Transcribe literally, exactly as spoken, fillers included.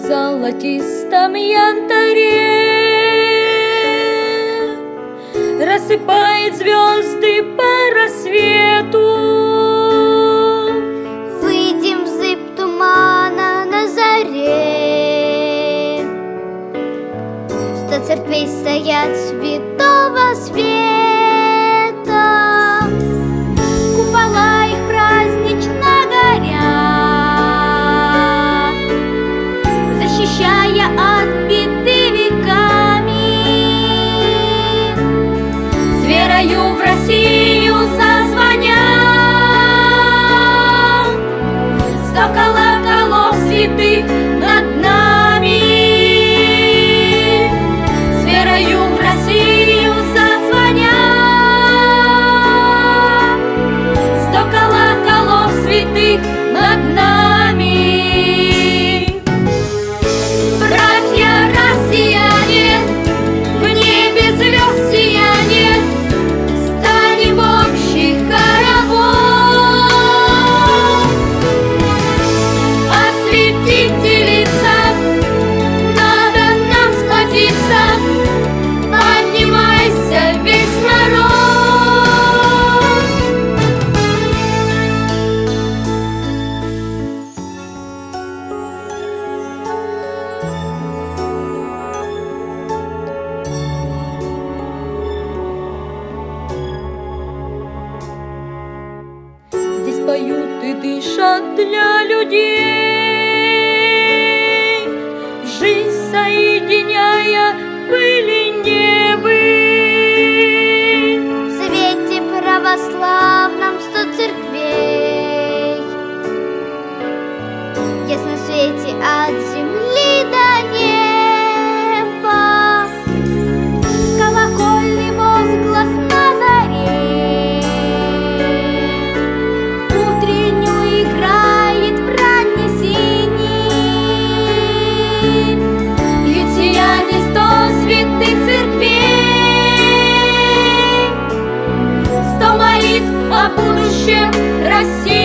золотистом янтаре рассыпает звезды по рассвету. Выйдем в зыбь тумана на заре. Сто церквей стоят святого света, купола их празднично горят, защищая от беды веками. С верою в Россию зазвонят сто колоколов святых над нами. С верою в Россию зазвонят сто колоколов святых над нами. Братья россияне, в небе звезд сияние, станем в общий хоровод. Осветите лица, надо нам сплотиться, поднимайся весь народ. Здесь поют и дышат для людей, жизнь соединяя быль и не быль. В свете православном сто церквей, в ясном свете от земли до неба, колокольный возглас на заре утреннюю играет в ранней сине. Льют сияние сто святых церквей, сто молитв о будущем России.